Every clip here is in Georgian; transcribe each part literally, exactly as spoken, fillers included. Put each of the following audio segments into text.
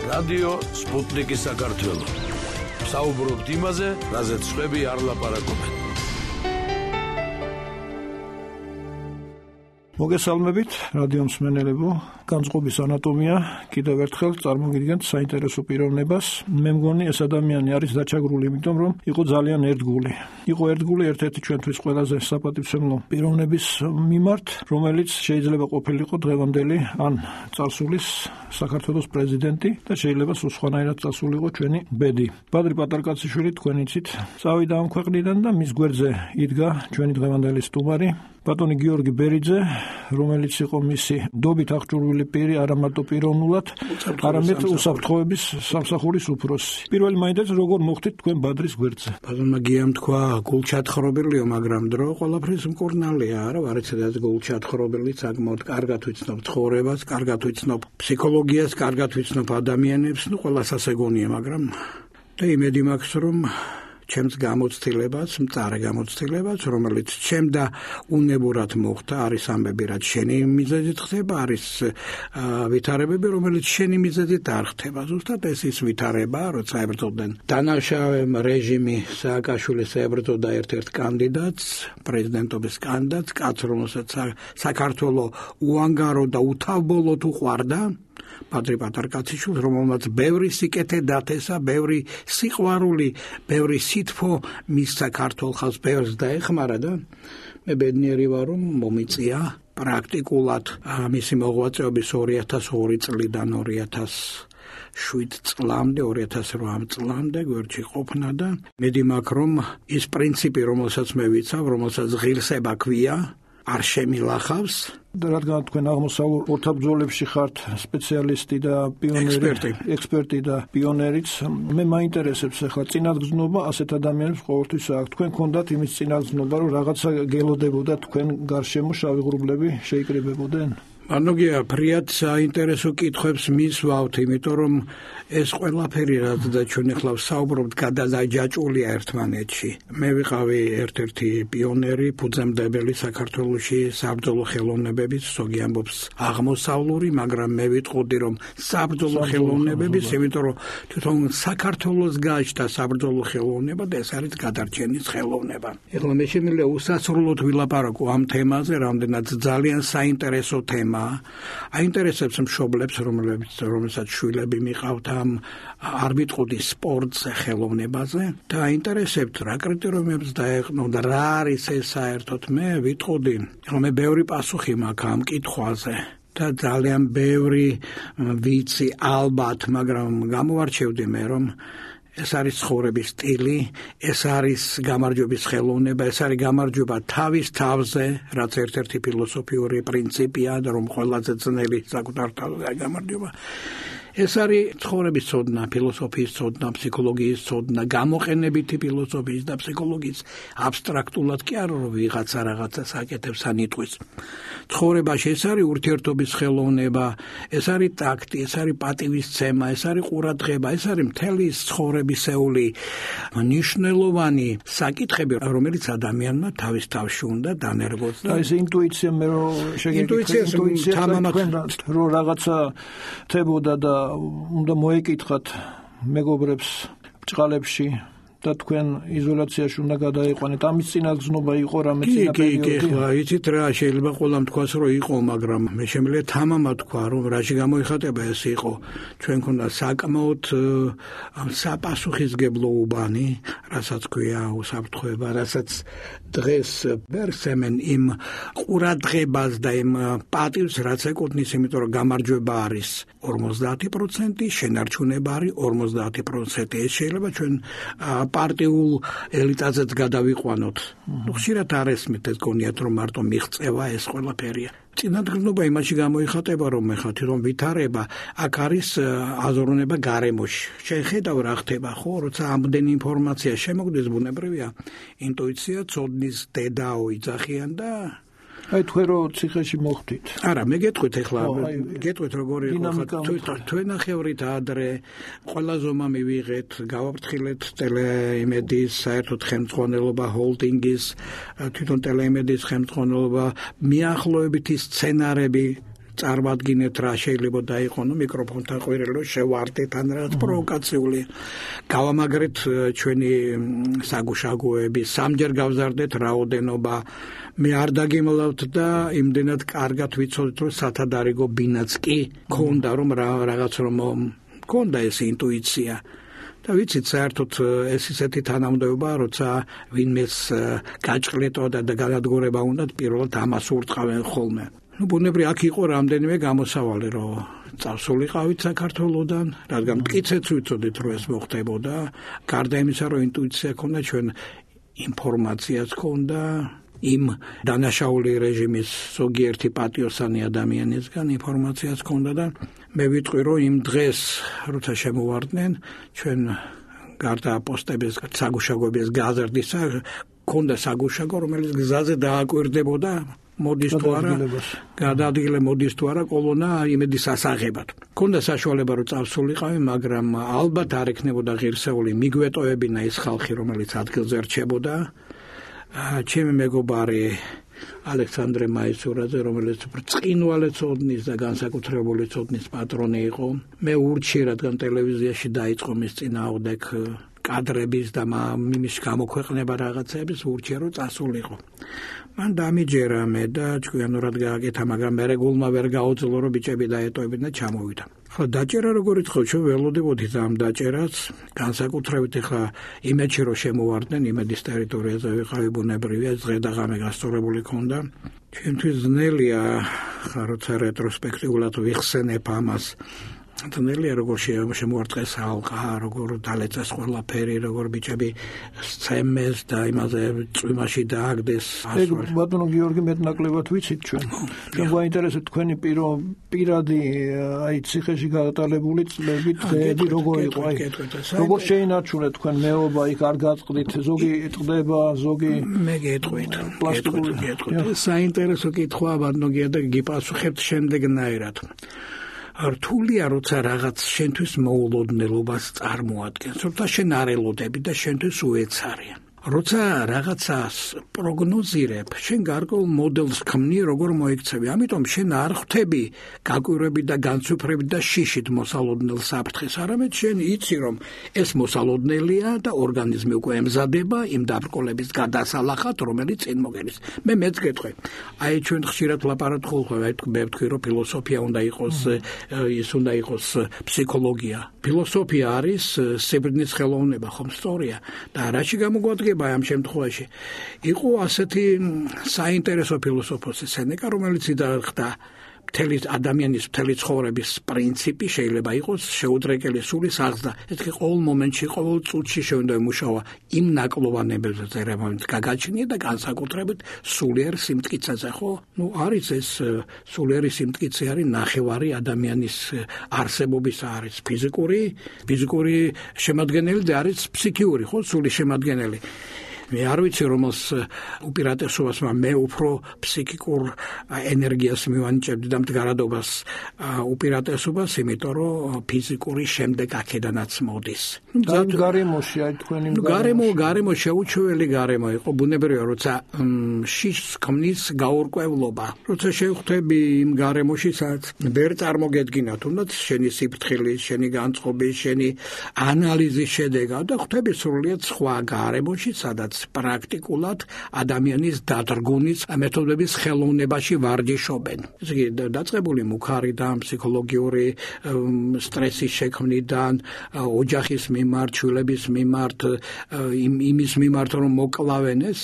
რადიო სპუტნიკი საქართველო. საუბრობთ იმაზე, რაზეც სხვები არ ლაპარაკობენ. მოგესალმებით, რადიო მსმენელებო, განწყობის ანატომია კიდევ ერთხელ წარმოგიდგენთ საინტერესო პიროვნებას. მე მგონი ეს ადამიანი არის დაჩაგრული, იმიტომ რომ იყო ძალიან ერთგული. იყო ერთგული ერთ-ერთი ჩვენთვის ყველაზე საპატივცემლო პიროვნების მიმართ, რომელიც შეიძლება ყოფილიყო დღევანდელი ან წარსულის საქართველოს პრეზიდენტი და შეიძლება სულ სხვანაირად წასულიყო ჩვენი ბედი. ბადრი პატარკაციშვილი, თქვენ იცით, წავიდა ამ ქვეყნიდან და მის გვერდზე იდგა ჩვენი დღევანდელი სტუმარი ბატონი გიორგი ბერიძე, რომელიც იყო მისი დობით აღჭურვილი პირი, არა მარტო პიროვნულად, არამედ უსაფრთხოების სამსახურის უფროსი. პირველი მაინტერესებს, როგორ მოხდით თქვენ ბადრის გვერდზე? ბატონმა გიამ თქვა, გულჩათხრობილიო, მაგრამ დრო ყველაფრის მკურნალია, არა ვარ ეცადაც გულჩათხრობილი, საკმაოდ კარგად ვიცნობ ცხოვრებას, კარგად ვიცნობ ფსიქოლოგიას, კარგად ვიცნობ ადამიანებს, ნუ ყველას ასე გონია, მაგრამ და იმედი მაქვს, რომ ჩემს გამოცდილებას, მწარე გამოცდილებას, რომელიც ჩემ და უნებურად მოხდა, არის ამბები, რაც შენი მიზეზით ხდება, არის ვითარებები, რომელიც შენი მიზეზით არ ხდება. ზუსტად ეს ის ვითარება, როცა ებრძოდნენ დანაშაული რეჟიმი სააკაშვილის ებრძოდა ერთ-ერთ კანდიდატს, პრეზიდენტობის კანდიდატს, კაცს, რომელსაც საქართველოს უანგარო და უთავბოლოდ უყვარდა. ბადრი პატარკაციშვილს, რომელმაც ბევრი სიკეთე დათესა, ბევრი სიყვარული, ბევრი სითფო მისცა ქართულ ხალხს, ბევრს დაეხმარა და მე ბედნიერი ვარ, რომ მომიწია პრაქტიკულად მისი მოღვაწეობის ორი ათას ორი წლიდან ორი ათას შვიდ წლამდე, ორი ათას რვა წლამდე გვერდში ყოფნა და მედი მაქვს, რომ ის პრინციპი, რომელსაც მე ვიცავ, რომელსაც ღირსება ქვია, არ შემილახავს. რადგან თქვენ აღმოსავლურ ორთაბრძოლებში ხართ სპეციალისტი და პიონერი, ექსპერტი და პიონერიც, მე მაინტერესებს ახლა წინათგზნობა ასეთ ადამიანებს ყოველთვის აქვს. თქვენ გქონდათ იმის წინათგზნობა, რომ რაღაცა გელოდებოდა თქვენ გარშემო შავი ღრუბლები შეიკრიბებოდნენ? ანოგია ფრიად საინტერესო კითხვებს მისვავთ, იმიტომ რომ ეს ყველაფერი რაც და ჩვენ ახლა ვსაუბრობთ გადაჯაჭვულია ერთმანეთში. მე ვიყავი ერთ-ერთი პიონერი, ფუძემდებელი საქართველოში საბრძოლო ხელოვნებების, ზოგი ამბობს აღმოსავლური, მაგრამ მე ვიტყოდი რომ საბრძოლო ხელოვნებების, იმიტომ რომ თვითონ საქართველოს გააჩნდა საბრძოლო ხელოვნება და ეს არის გადარჩენის ხელოვნება. ეხლა მე შემიძლია უსასრულოდ ვილაპარაკო ამ თემაზე, რამდენად ძალიან საინტერესო თემა. აინტერესებს მშობლებს, რომლებიც რომელსაც შვილები მიყავთ ამ არ ვიტყოდი სპორტზე, ხელოვნებაზე და აინტერესებთ რა კრიტერიუმებს დაეყნო და რა არის ეს საერთოდ. მე ვიტყოდი, რომ მე ბევრი პასუხი მაქვს ამ კითხვაზე და ძალიან ბევრი ვიცი ალბათ, მაგრამ გამოვარჩევდი მე რომ ეს არის ცხოვრების სტილი, ეს არის გამარჯვების ხელოვნება, ეს არის გამარჯვება თავის თავზე, რაც ერთ-ერთი ფილოსოფიური პრინციპია, რომ ყველაზე ძნელი საკუთარ თავზე გამარჯვება. ეს არის ცხოვრების ცოდნა, ფილოსოფიის ცოდნა, ფსიქოლოგიის ცოდნა, გამოყენებითი ფილოსოფიის და ფსიქოლოგიის აბსტრაქტულად კი არა რომ ვიღაცა რაღაცას აკეთებს ან იტყვის. ცხოვრებაში ეს არის ურთიერთობის ხელოვნება, ეს არის ტაქტი, ეს არის პატივისცემა, ეს არის ყურადღება, ეს არის მთელი ცხოვრებისეული მნიშვნელოვანი საკითხები, რომელიც ადამიანმა თავის თავში უნდა დანერგოს. და ეს ინტუიცია მე რომ ინტუიცია თამამად რომ რაღაცა ხდებოდა და უნდა მოეკითხათ მეგობრებს ბჭყალებში და თქვენ იზოლაციაში უნდა გადაიყვანეთ. ამის წინათგზნობა იყო რამე წინა პერიოდი? კი, კი, კი, იცით რა, შეიძლება ყველამ თქვას რომ იყო, მაგრამ მე შემიძლია თამამად თქვა, რომ რაში გამოიხატება ეს იყო. ჩვენ ქონდა საკმაოდ საპასუხისგებლო უბანი, რასაც ქვია უსაფრთხოება, რასაც დღეს ვერსემენ იმ ყურადღებას და იმ პატივს, რაც ეკუთვნის, იმიტომ რომ გამარჯვება არის ორმოცდაათი პროცენტი, შენარჩუნება არის ორმოცდაათი პროცენტი. ეს შეიძლება ჩვენ პარტიულ ელიტაზეც გადავიყვანოთ. ნუ ხშირად არ ესმით ეს გონიათ რომ მარტო მიღწევა ეს ყველაფერია. წინათგზნობა იმაში გამოიხატება, რომ ეხლა თვითონ ვითარება, აქ არის აზროვნება გარემოში. შეხედავ რა ხდება, ხო, როცა ამდენი ინფორმაცია შემოგდის, ბუნებრივია ინტუიცია ცოდნის დედაო იძახიან და აი თქვენ რო ციხეში მოხვდით. არა, მე გეტყვით ახლა, გეტყვით როგორი იყო თქვენ ნახევრით ადრე, ყველა ზომა მივიღეთ, გავაფრთხილეთ ტელეიმედის, საერთოდ ხელმძღვანელობა ჰოლდინგის, თვითონ ტელეიმედის ხელმძღვანელობა, მიახლოებითი სცენარები წარმადგინეთ რა შეიძლება დაიყო, ნუ მიკროფონთან ყვირილო შევარდეთ ან რაღაც პროვოკაციული. გავამაგრეთ ჩვენი საგუშაგოები, სამჯერ გავზარდეთ რაოდენობა. მე არ დაგიმალავთ და იმდენად კარგად ვიცოდით, რომ სათადარიგო ბინაც კი ქონდა, რომ რაღაც რომ ქონდა ეს ინტუიცია. და ვიცით საერთოდ ეს ისეთი თანამდებობა, როცა ვინმეს გაჭყლეტოდა და განადგურება უნდა, პირველად ამას ურტყავენ ხოლმე. ნუ ბუნებრივი აქ იყო რამდენიმე გამოსავალი, რომ წავსულიყავით საქართველოსდან, რადგან მტკიცეც ვიცოდით, რომ ეს მოხდებოდა. გარდა იმისა, რომ ინტუიცია ქონდა, ჩვენ ინფორმაციაც ქონდა იმ დანაშაული რეჟიმის ზოგიერთი პატიოსანი ადამიანისგან ინფორმაციაც ქონდა და მე ვიტყვი, რომ იმ დღეს, როცა შემოვარდნენ, ჩვენ გარდა პოსტების საგუშაგოების გაზრდისა, ქონდა საგუშაგო, რომელიც გზაზე დააკვირდებოდა, მოდის თუ არა, გადაადგილე მოდის თუ არა კოლონა იმედის ასაღებად. ქონდა საშუალება, რომ წავსულიყავი, მაგრამ ალბათ არ ექნებოდა ღირსეული მიგვეტოვებინა ის ხალხი, რომელიც ადგილზე რჩებოდა. ჩემი მეგობარი ალექსანდრე მაისურაძე, რომელიც ბრწყინვალე ცოდნის და განსაკუთრებული ცოდნის პატრონი იყო. მე ურჩი, რადგან ტელევიზიაში დაიწყო მის წინააღმდეგ კადრების და მის გამოქვეყნება რაღაცების, ურჩია, რომ წასულიყო. მან დამიჯერა მე და ჭკვიანურად გააკეთა, მაგრამ მე გულმა ვერ გაუძლო, რომ ბიჭები დაეტოვებინა და ჩამოვიდა. ხო, დაჭერა როგორიც ხო, ჩვენ ველოდებოდით ამ დაჭერას, განსაკუთრებით ახლა იმედში რომ შემოვარდნენ, იმედის ტერიტორიაზე ვიყავი ბუნებრივია, დღე და ღამე გასწორებული ქონდა. ჩვენთვის ძნელია, ხა როცა რეტროსპექტიულად ვიხსენებ ამას. ძნელია როგორ შემოვარტყეს ალყა, როგორ დალეწეს ყველაფერი, როგორ ბიჭები სცემეს და იმაზე წვიმაში დააგდეს. ეგ ბატონო გიორგი მეტნაკლებად ვიცით ჩვენ. ჩვენ გვაინტერესებს თქვენი პირადი აი ციხეში გადატანებული წლები, დღეები როგორ იყო, აი როგორ შეინარჩუნეთ თქვენ მეობა, იქ არ გაწყდით, ზოგი ეტყდება, ზოგი მე გეტყვით. პლასტიკური გეტყვით. საინტერესო კითხვა ბატონო გიორგი, გიპასუხებთ შემდეგნაირად. რთულია, როცა რაღაც შენთვის მოულოდნელობას წარმოადგენს, როცა შენ არ ელოდები და შენთვის უეცარია. როცა რაღაცას პროგნოზირებ, შენ გარკვეულ მოდელს ქმნი, როგორ მოიქცევი. ამიტომ შენ არ ხვდები გაკვირვებით და განცვიფრებით და შიშით მოსალოდნელ საფრთხეს, არამედ შენ იცი, რომ ეს მოსალოდნელია და ორგანიზმი უკვე ემზადება იმ დაბრკოლების გადასალახად, რომელიც წინ მოგენის. მე მეც გეტყვი. აი ჩვენ ხშირად ლაპარაკობთ, აი მე ვთქვი, რომ ფილოსოფია უნდა იყოს, ის უნდა იყოს ფსიქოლოგია. ფილოსოფია არის სიბრნის ხელოვნება, ხომ სწორია? და რაში გამოგვადგება ამ შემთხვევაში? იყო ასეთი საინტერესო ფილოსოფოსი სენეკა, რომელიც იდარხდა მთელი ადამიანის მთელი ცხოვრების პრინციპი შეიძლება იყოს შეუდრეკელი სულის აღზრდა. ეს კი ყოველ მომენტში, ყოველ წუთში შეუნდა იმუშავა იმ ნაკლოვანებებზე, რომელიც გაგაჩნია და განსაკუთრებით სულიერ სიმტკიცეზე, ხო? ნუ არის ეს სულიერი სიმტკიცე არის ნახევარი ადამიანის არსებობის, არის ფიზიკური, ფიზიკური შემადგენელი და არის ფსიქიური, ხო, სულის შემადგენელი. მე არ ვიცი რომელს უპირატესობას, მე უფრო ფსიქიკურ ენერგიას მივანიჭებდი და მდგარადობას უპირატესობას, იმიტომ რომ ფიზიკური შემდეგ აქედანაც მოდის. და გარემოში აი თქვენი გარემო გარემო შეუჩვეველი გარემო იყო, ბუნებრივია, როცა შიშს ქმნის გაურკვევლობა. როცა შევხვდები იმ გარემოში, სადაც ვერ წარმოგედგინა თუნდაც შენი სიფრთხილის, შენი განწყობის, შენი ანალიზის შედეგად და ხვდები სრულიად სხვა გარემოში, სადაც პრაქტიკულად ადამიანის დადრგუნის მეთოდების ხელოვნებაში ვარჯიშობენ. ესე იგი დაწყებული მუქარიდან, ფსიქოლოგიური სტრესის შექმნიდან, ოჯახის მიმართ, შვილების მიმართ, იმის მიმართ, რომ მოკლავენ ეს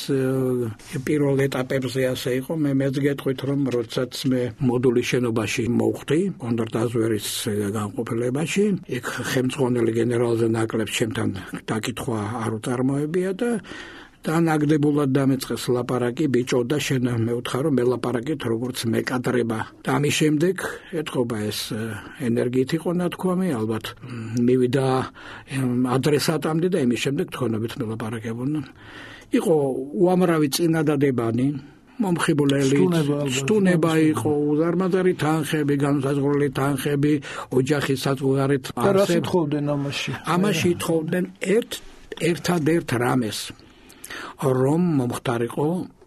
პირველ ეტაპებზე ასე იყო. მე მეც გეტყვით, რომ როდესაც მე მოდულის შენობაში მოვხვდი, კონტრდაზვერის განყოფილებაში, იქ ხელმძღვანელი გენერალზე ნაკლებს ჩემთან დაკითხვა არ უთარმოებია და და ნაგდებულად დამეწყეს ლაპარაკი, ბიჭო და შენ მეუთხარ რომ მელაპარაკეთ როგორც მეკადრება. და ამის შემდეგ ეთყობა ეს ენერგიით იყო ნათქვამი, ალბათ მივიდა ადრესატამდე და იმის შემდეგ თქვენობით მელაპარაკებოდნენ. იყო უამრავი წინადადებანი, მომხიბვლელი, სტუნება იყო, უზარმაზარი თანხები, განსაზღვრელი თანხები, ოჯახის საზღვარით და რას ითხოვდნენ ამაში? ამაში ითხოვდნენ ერთ ერთადერთ რამეს, რომ მომხდარიყო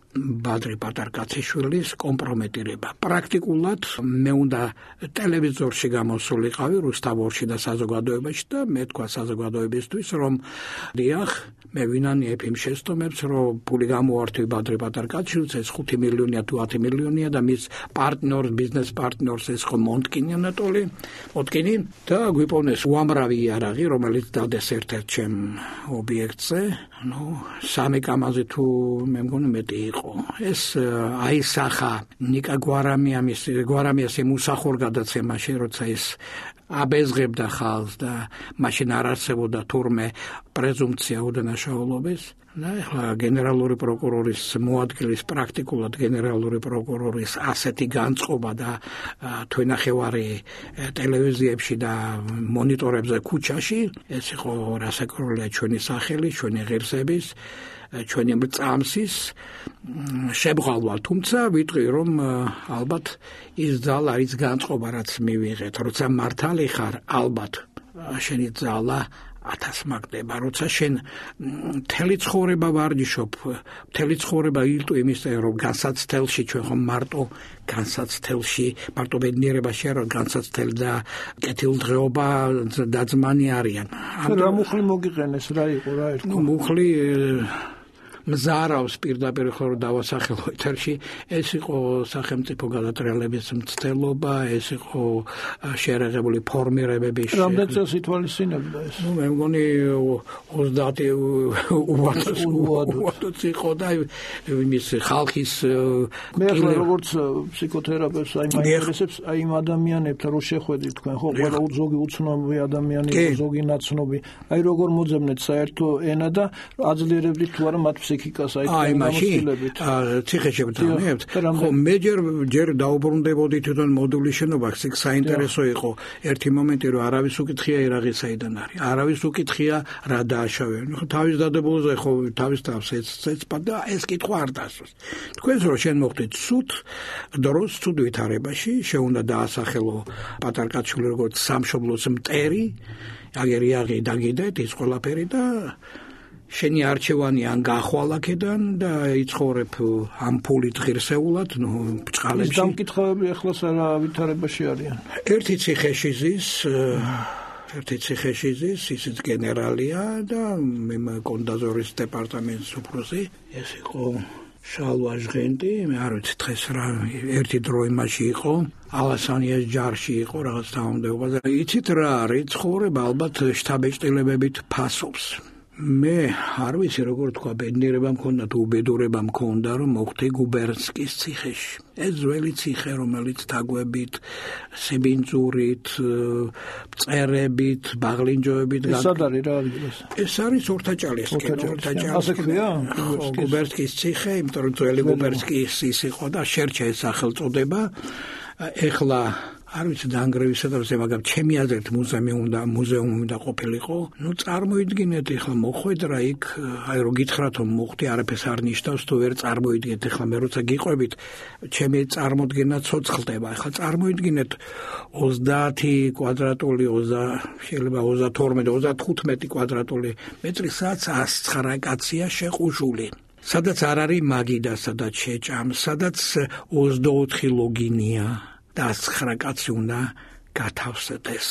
ბადრი პატარკაციშვილის კომპრომეტირება. პრაქტიკულად მე უნდა ტელევიზორში გამოსულიყავი რუსთავში და საზოგადოებაში და მე თქვა საზოგადოებისთვის რომ დიახ მე ვინანიებ იმ შეცდომებს რომ ფული გამოვართვი ბადრი პატარკაციშვილს ეს ხუთი მილიონია თუ ათი მილიონია და მის პარტნიორს ბიზნეს პარტნიორს ეს ხო მონტკინი ანატოლი მონტკინი და გვიპოვნეს უამრავი იარაღი რომელიც დადეს ერთ-ერთ ჩემ ობიექტზე ну სამი კამაზი თუ მე მგონი მეტი იყო ეს აისახა ნიკა გვარამიამის გვარამიას იმუსახურ გადაცემაში როცა ის აბეზღებდა ხალხს და მაშინ არ არსებობდა თურმე პრეზუმპცია უდანაშაულობის და ახლა გენერალური პროკურორის მოადგილის პრაქტიკულად გენერალური პროკურორის ასეთი განწყობა და თვენახევარი ტელევიზიებში და მონიტორებზე ქუჩაში ეს იყო რასაკურველია ჩვენი სახელი ჩვენი ღირსების ჩვენი წამსის შებღალვა თუმცა ვიტყვი რომ ალბათ ის ძალა ის განწყობა რაც მივიღეთ როცა მართალი ხარ ალბათ შენი ძალა ათას მაგდება როცა შენ მთელი ცხოვრება ვარჯიშობ მთელი ცხოვრება ილტო იმისთან რომ განსაცდელში ჩვენ ხომ მარტო განსაცდელში მარტო ბედნიერებაში არ განსაცდელი და კეთილდღეობა დაძმანი არიან რა მუხლი მოგიყენეს რა იყო რა ერთო ნუ მუხლი მზარავს პირდაპირ ხო დავასახელო ეთერში ეს იყო სახელმწიფო გადატრიალების მცდელობა ეს იყო შეერაღებული ფორმირებები რამდენ წელს ითვალისწინებდა ეს ნუ მე მგონი ოცდაათი უვადოც იყო და იმის ხალხის მე ახლა როგორც ფსიქოთერაპევტს აი მაინტერესებს აი იმ ადამიანებთან რო შეხვედრით თქვენ ხო ყველა ზოგი უცნობი ადამიანი ზოგი ნაცნობი აი როგორ მოძებნეთ საერთო ენა და აძლიერებდით თუ არა მათ აი მაშინ ციხეში ვთანებთ ხო მე ჯერ ჯერ დაუბრუნდებოდი თვითონ მოდულის შენობას იქ საინტერესო იყო ერთი მომენტი რომ არავის უკითხია ირაღი საიდან არის არავის უკითხია რა დააშავე ხო თავის დადებულზე ხო თავის თავს ეცეცპა და ეს კითხვა არ დასვეს თქვენს რომ შენ მოხდით სუთ დროს სუთ ვითარებაში შეუნდა დაასახელო პატარკაცშვილი როგორც სამშობლოს მტერი აგერ იაღი დაგიდეთ ის ყველაფერი და შენი არჩევანი ან გახვალ აქედან და იცხოვრებ ამ ფულით ღირსეულად, ნუ ბჭყალებში. ის დამკითხავები ახლა რა ვითარებაში არიან? ერთი ციხეში ზის, ერთი ციხეში ზის, ისიც გენერალია და მე კონდაზორის დეპარტამენტის უფროსი, ეს იყო შალვა ჟღენტი, მე არ ვიცი დღეს რა ერთი დრო იმაში იყო, ალასანიას ჯარში იყო რაღაც დაუნდეობაზე. იცით რა არის ცხოვრება ალბათ შტაბეჭდილებებით ფასობს. მე არ ვიცი როგორ თქვა ბედნიერება მქონდა თუ უბედურება მქონდა რომ მოხდი გუბერნსკის ციხეში ეს ძველი ციხე რომელიც თაგვებით სიბინძურით მწერებით ბაღლინჯოებით ეს სად არის რა არის ეს არის ორთაჭალისკენ ორთაჭალისკენ ასე ქვია გუბერნსკის ციხე იმიტომ რომ ძველი გუბერნსკის ის იყო და შერჩა ეს სახელწოდება ეხლა არ ვიცი დაანგრევისადავზე მაგრამ ჩემი აზრით მუზეუმი უნდა მუზეუმი უნდა ყოფილიყო ნუ წარმოიდგინეთ ეხლა მოხვედრა იქ აი რო გითხრათ რომ მოხდი არაფერს არ ნიშნავს თუ ვერ წარმოიდგინეთ ეხლა მე როცა გიყვებით ჩემი წარმოდგენა ცოცხლდება ეხლა წარმოიდგინეთ ოცდაათი კვადრატული შეიძლება ოცდათორმეტი ოცდათხუთმეტი კვადრატული მეტრი სადაც ას ცხრა კაცია შეყუშული სადაც არ არის მაგიდა სადაც შეჭამ სადაც ოცდაოთხი ლოგინია და ცხრა კაცი უნდა გათავსდეს.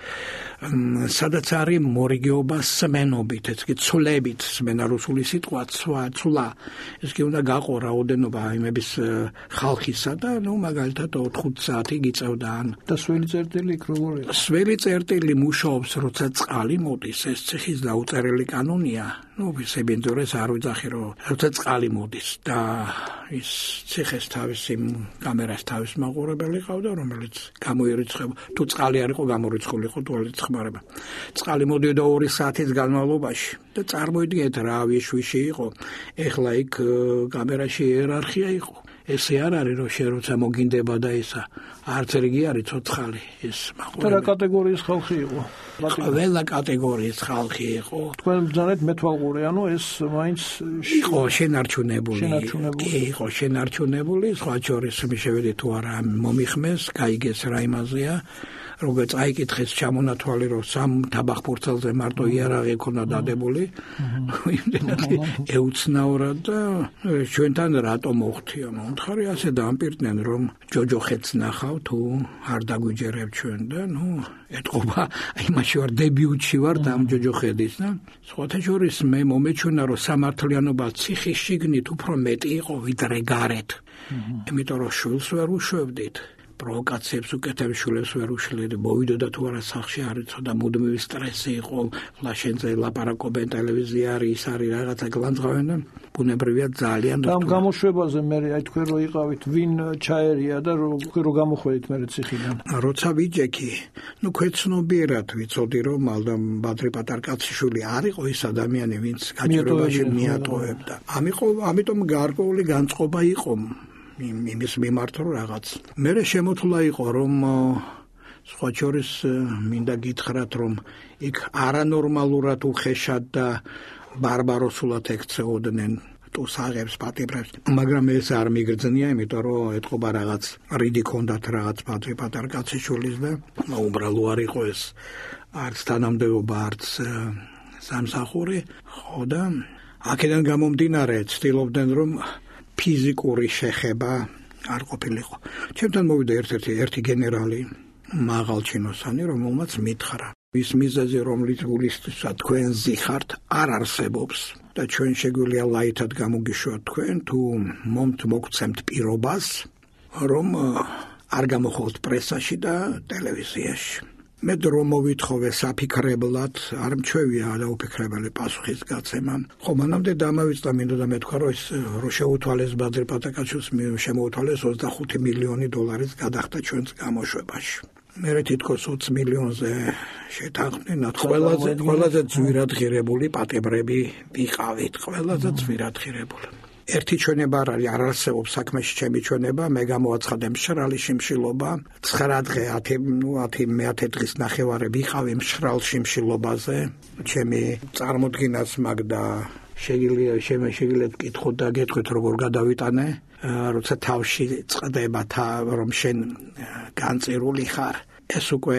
სადაც არის მორიგეობა სმენობით, ეს კი ცვლებით, სმენა რუსული სიტყვა ცვლა. ეს კი უნდა გაყო რაოდენობა იმების ხალხისა და ნუ მაგალითად ოთხ საათი გიწევდა ან და სველი წერტილი იქ როგორია? სველი წერტილი მუშაობს, როცა წყალი მოდის, ეს ციხის დაუწერელი კანონია. ნუ სებინძურეს არ ვიძახი რომ როცა წყალი მოდის და ის ციხეს თავისი კამერას თავის მაყურებელი ყავდა, რომელიც გამოირიცხება. თუ წყალი არ იყო გამორიცხული იყო ტუალეტის ხმარება. წყალი მოდიოდა ორი საათის განმავლობაში და წარმოიდგინეთ რა ვიშვიში იყო. ეხლა იქ კამერაში იერარქია იყო. ესე არ არის რომ შენ როცა მოგინდება და ისა არც რიგი არის ცოცხალი ეს მაყურებელი. რა კატეგორიის ხალხი იყო? ყველა კატეგორიის ხალხი იყო. თქვენ ბრძანეთ მეთვალყური, ანუ ეს მაინც იყო შენარჩუნებული. შენარჩუნებული. კი, იყო შენარჩუნებული, სხვა შორის შევედი თუ არა მომიხმეს, გაიგეს რა იმაზეა. როგორც აიკითხეს ჩამონათვალი რომ სამ თაბახფურცელზე მარტო იარაღი ქონდა დადებული იმდენად ეუცნაურად და ჩვენთან რატო მოხდია მომთხარი ასე დაამპირდნენ რომ ჯოჯოხეთს ნახავ თუ არ დაგვიჯერებ ჩვენ და ნუ ეთყობა იმაში ვარ დებიუტში ვარ და ამ ჯოჯოხედის და სხვათა შორის მე მომეჩვენა რომ სამართლიანობა ციხის შიგნით უფრო მეტი იყო ვიდრე გარეთ იმიტომ რომ შვილს ვერ უშვებდით პროვოკაციებს უკეთებს შვილებს ვერ უშლიეთ მოვიდოდა თუ არა სახლში არ იცოდა მუდმივი სტრესი იყო ლაშენზე ლაპარაკობენ ტელევიზია არის არის რაღაცა გლანძღავენ და ბუნებრივია ძალიან და ამ გამოშვებაზე მე აი თქვენ რო იყავით ვინ ჩაერია და რო გამოხვედით მე ციხიდან როცა ვიჯექი ნუ ქვეცნობიერად ვიცოდი რომ ალდა ბადრი პატარკაციშვილი არ იყო ის ადამიანი ვინც გაჭირვებაში მიატოვებდა ამიყო ამიტომ გარკვეული განწყობა იყო იმის მიმართ რომ რაღაც მე შემოთვლა იყო რომ სხვა შორის მინდა გითხრათ რომ იქ არანორმალურად უხეშად და ბარბაროსულად ექცეოდნენ ტუსაღებს პატიბრებს მაგრამ ეს არ მიგრძნია იმიტომ რომ ეთყობა რაღაც რიდი ქონდათ რაღაც ბადრი პატარკაციშვილის და უბრალო არ იყო ეს არც თანამდებობა არც სამსახური ხო და აქედან გამომდინარე ცდილობდნენ რომ ფიზიკური შეხება არ ყოფილიყო. ჩემთან მოვიდა ერთ-ერთი ერთი გენერალი მაღალჩინოსანი, რომელმაც მითხრა, ის მიზეზი რომლის გულისთვისაც თქვენ ზიხართ არ არსებობს და ჩვენ შეგვიძლია ლაითად გამოგიშვათ თქვენ თუ მომთ მოგცემთ პირობას, რომ არ გამოხვალთ პრესაში და ტელევიზიაში. მე დრო მოვითხოვე საფიქრებლად, არ მჩვევია დაუფიქრებელი პასუხის გაცემა. ხო, მანამდე დამავიწყდა მინდოდა მეთქვა, რომ ის რო შეუთვალეს ბადრი პატარკაშვილს შემოუთვალეს ოცდახუთი მილიონი დოლარის გადახდა ჩვენს გამოშვებაში. მე თითქოს ოცი მილიონზე შეთანხმდით, ყველაზე ყველაზე ძვირად ღირებული პატიბრები ვიყავით, ყველაზე ძვირად ღირებული. ერთი ჩვენება არ არის, არ არსებობს საქმეში ჩემი ჩვენება, მე გამოაცხადე მშრალი შიმშილობა, ცხრა დღე ათი, ნუ ათი მეათე დღის ნახევარი ვიყავი მშრალ შიმშილობაზე, ჩემი წარმოდგენაც მაგდა შეგიძლია შემეშეგიძლიათ კითხოთ და გეტყვით როგორ გადავიტანე, როცა თავში წდება რომ შენ განწირული ხარ. ეს უკვე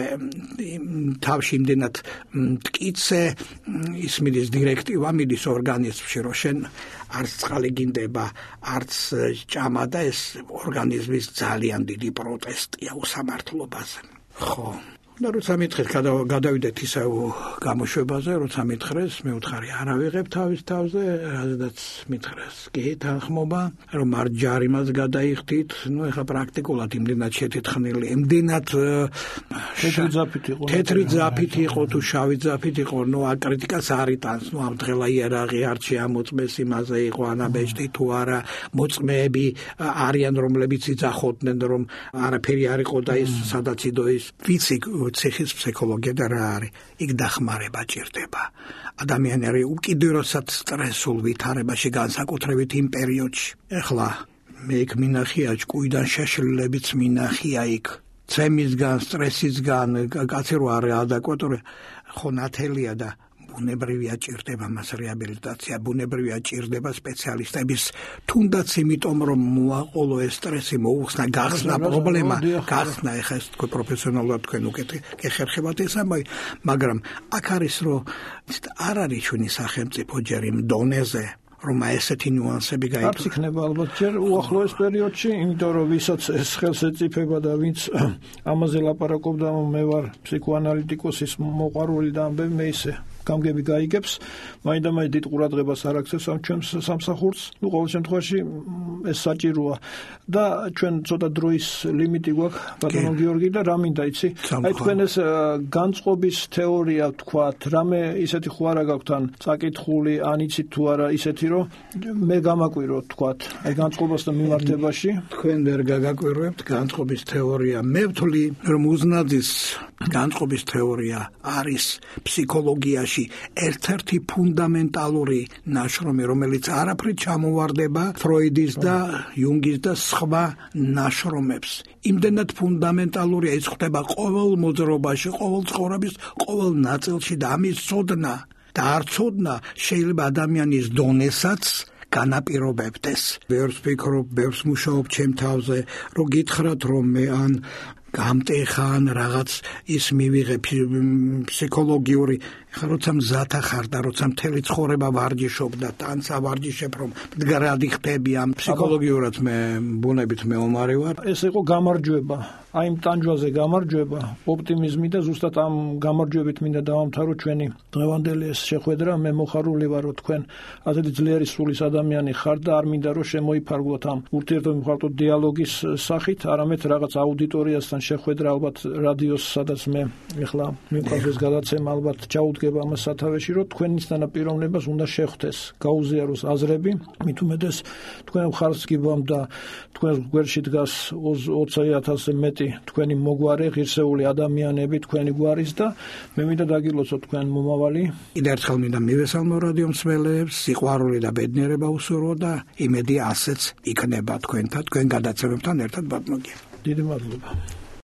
თავში იმდენად მტკიცე ის მიდის დირექტივა მიდის ორგანიზმში რომ შენ არც წყალი გინდება არც ჭამა და ეს ორგანიზმის ძალიან დიდი პროტესტია უსამართლობაზე ხო და როცა მითხრეს გადავიდეთ ისევ გამოშვებაზე როცა მითხრეს მე უთხარი არ ავიღებ თავის თავზე რადგანაც მითხრეს კი თანხმობა რომ არ ჯარიმას გადაიხდით ნუ ეხლა პრაქტიკულად იმდენად შეთითხნილი იმდენად თეთრი ძაფით იყო თეთრი ძაფით იყო თუ შავი ძაფით იყო ნუ აკრიტიკას არ იტანს ნუ ამ დღელა იარაღი არ შეამოწმეს იმაზე იყო ანაბეჭდი თუ არა მოწმეები არიან რომლებიც იძახოდნენ რომ არაფერი არ იყო და ის სადაც იდო ის ვიცი ციხის ფსიქოლოგია და რა არის იქ დახმარება ჭირდება ადამიანი არის უკიდურესად სტრესულ ვითარებაში განსაკუთრებით იმ პერიოდში ეხლა მე იქ მინახია ჭკუიდან შეშლილებიც მინახია იქ ცემისგან სტრესისგან კაცი რო არის ადეკვატური ხო ნათელია და ბუნებრივია ჭირდება მას რეაბილიტაცია ბუნებრივია ჭირდება სპეციალისტების თუნდაც იმიტომ რომ მოაყოლო ეს სტრესი მოუხსნა გახსნა პრობლემა გახსნა ეხლა ეს თქვენ პროფესიონალურად თქვენ უკეთ გეხერხებათ ეს ამბავი მაგრამ აქ არის რომ არ არის ჩვენი სახელმწიფო ჯერ იმ დონეზე რომ ესეთი ნიუანსები გაიგო. არც იქნება ალბათ ჯერ უახლოეს პერიოდში, იმიტომ რომ ვისაც ეს ხელს ეწიფება და ვინც ამაზე ლაპარაკობდა, მე ვარ ფსიქოანალიტიკოსის მოყვარული და ამბები მე ისე გამგები გაიგებს, მაინდა-მაინც დიდ ყურადღებას არ აქცევს ამ ჩვენს სამსახურს. ნუ ყოველ შემთხვევაში ეს საჭიროა და ჩვენ ცოტა დროის ლიმიტი გვაქვს ბატონო გიორგი და რა მინდა იცი? აი თქვენ ეს განწყობის თეორია ვთქვათ, რამე ისეთი ხო არა გაქვთ ან წაკითხული, ან იცით თუ არა ისეთი რომ მე გამაკვიროთ ვთქვათ, აი განწყობასთან მიმართებაში. თქვენ ვერ გაგაკვირვებთ განწყობის თეორია. მე ვთვლი რომ უზნაძის განწყობის თეორია არის ფსიქოლოგიაში ერთ-ერთი ფუნდამენტალური ნაშრომი, რომელიც არაფრით ჩამოვარდება ფროიდის და იუნგის და სხვა ნაშრომებს. იმდენად ფუნდამენტალურია, ის ხდება ყოველ მოძრაობაში, ყოველ ცხოვრების ყოველ ნაწილში და ამის ცოდნა და არ ცოდნა შეიძლება ადამიანის დონესაც განაპირობებდეს. ბევრს ვფიქრობ, ბევრს მუშაობ ჩემ თავზე, რომ გითხრათ რომ მე ან გამტეხან რაღაც ის მივიღე ფსიქოლოგიური ხა როცა მზათა ხარ და როცა მთელი ცხოვრება ვარჯიშობ და ტანს ავარჯიშებ რომ მდგრადი ხდები ამ ფსიქოლოგიურად მე ბუნებით მეომარი ვარ ეს იყო გამარჯვება აი ამ ტანჯვაზე გამარჯვება ოპტიმიზმი და ზუსტად ამ გამარჯვებით მინდა დავამთავრო ჩვენი დღევანდელი ეს შეხვედრა მე მოხარული ვარ რომ თქვენ ასეთი ძლიერი სულის ადამიანი ხარ და არ მინდა რომ შემოიფარგლოთ ამ ურთიერთობის მხოლოდ დიალოგის სახით არამედ რაღაც აუდიტორიასთან შეხვედრა ალბათ რადიოს სადაც მე ეხლა მიყვარს გადაცემა ალბათ ჩაუდგება ამას სათავეში რომ თქვენისთანა პიროვნებას უნდა შეხვდეს გაუზიაროს აზრები მით უმეტეს თქვენ მხარს გიბამ და თქვენ გვერდში დგას ოცი ათასზე მეტი თქვენი მოგვარე ღირსეული ადამიანები თქვენი გვარის და მე მინდა დაგილოცოთ თქვენ მომავალი კიდევ ერთხელ მინდა მივესალმო რადიო მსმენელებს სიყვარული და ბედნიერება უსურვო და იმედი ასეც იქნება თქვენთან თქვენ გადაცემებთან ერთად ბატონო დიდი მადლობა